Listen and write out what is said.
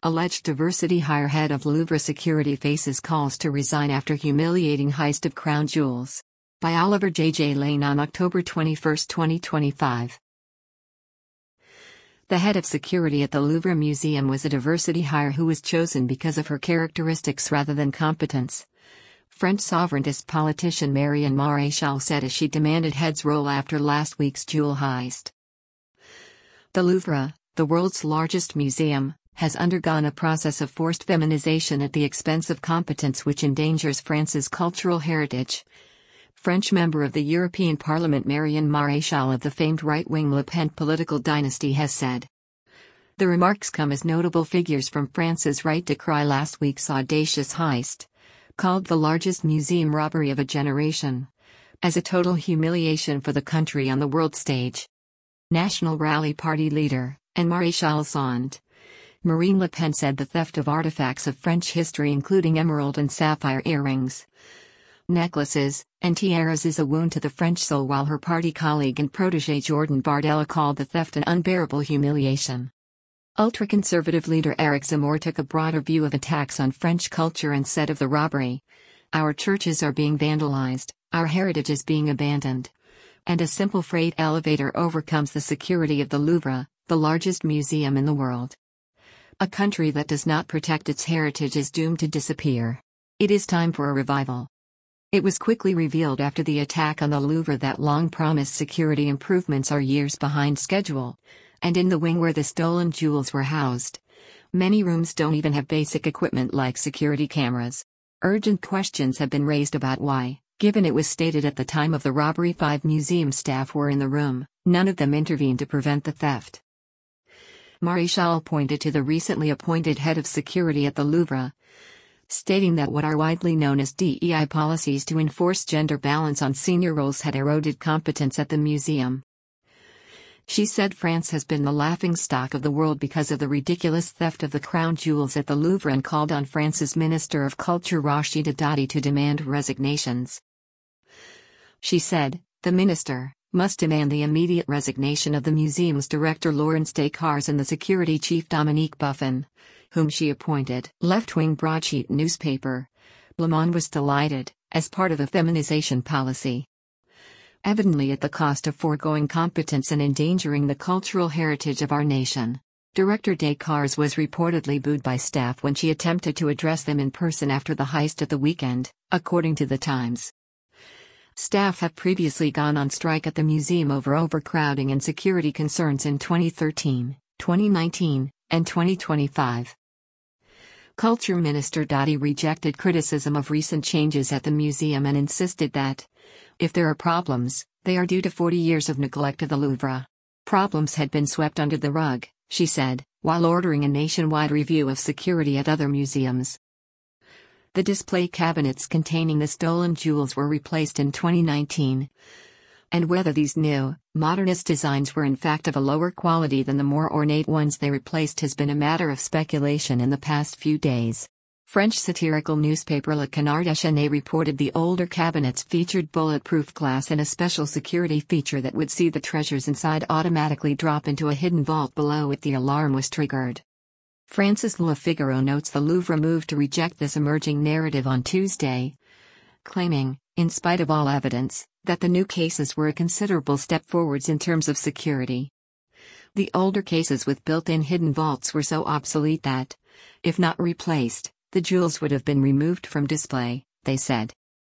Alleged diversity hire head of Louvre security faces calls to resign after humiliating heist of crown jewels. By Oliver J. Lane on October 21, 2025. The head of security at the Louvre Museum was a diversity hire who was chosen because of her characteristics rather than competence. French sovereigntist politician Marion Maréchal said as she demanded heads roll after last week's jewel heist. The Louvre, the world's largest museum, has undergone a process of forced feminization at the expense of competence which endangers France's cultural heritage. French member of the European Parliament Marion Maréchal of the famed right-wing Le Pen political dynasty has said. The remarks come as notable figures from France's right decry last week's audacious heist, called the largest museum robbery of a generation, as a total humiliation for the country on the world stage. National Rally Party leader, and Maréchal's aunt, Marine Le Pen said the theft of artifacts of French history including emerald and sapphire earrings, necklaces, and tiaras is a wound to the French soul, while her party colleague and protégé Jordan Bardella called the theft an unbearable humiliation. Ultra-conservative leader Éric Zemmour took a broader view of attacks on French culture and said of the robbery, "Our churches are being vandalized, our heritage is being abandoned. And a simple freight elevator overcomes the security of the Louvre, the largest museum in the world. A country that does not protect its heritage is doomed to disappear. It is time for a revival." It was quickly revealed after the attack on the Louvre that long-promised security improvements are years behind schedule, and in the wing where the stolen jewels were housed, many rooms don't even have basic equipment like security cameras. Urgent questions have been raised about why, given it was stated at the time of the robbery 5 museum staff were in the room, none of them intervened to prevent the theft. Maréchal pointed to the recently appointed head of security at the Louvre, stating that what are widely known as DEI policies to enforce gender balance on senior roles had eroded competence at the museum. She said France has been the laughingstock of the world because of the ridiculous theft of the crown jewels at the Louvre and called on France's Minister of Culture Rachida Dati to demand resignations. She said, "The minister must demand the immediate resignation of the museum's director Laurence Descartes and the security chief Dominique Buffon, whom she appointed." Left-wing broadsheet newspaper Le Monde was delighted, as part of a feminization policy, evidently at the cost of foregoing competence and endangering the cultural heritage of our nation. Director Descartes was reportedly booed by staff when she attempted to address them in person after the heist at the weekend, according to The Times. Staff have previously gone on strike at the museum over overcrowding and security concerns in 2013, 2019, and 2025. Culture Minister Dati rejected criticism of recent changes at the museum and insisted that, if there are problems, they are due to 40 years of neglect of the Louvre. Problems had been swept under the rug, she said, while ordering a nationwide review of security at other museums. The display cabinets containing the stolen jewels were replaced in 2019. And whether these new, modernist designs were in fact of a lower quality than the more ornate ones they replaced has been a matter of speculation in the past few days. French satirical newspaper Le Canard Enchaîné reported the older cabinets featured bulletproof glass and a special security feature that would see the treasures inside automatically drop into a hidden vault below if the alarm was triggered. France's Le Figaro notes the Louvre moved to reject this emerging narrative on Tuesday, claiming, in spite of all evidence, that the new cases were a considerable step forwards in terms of security. The older cases with built-in hidden vaults were so obsolete that, if not replaced, the jewels would have been removed from display, they said.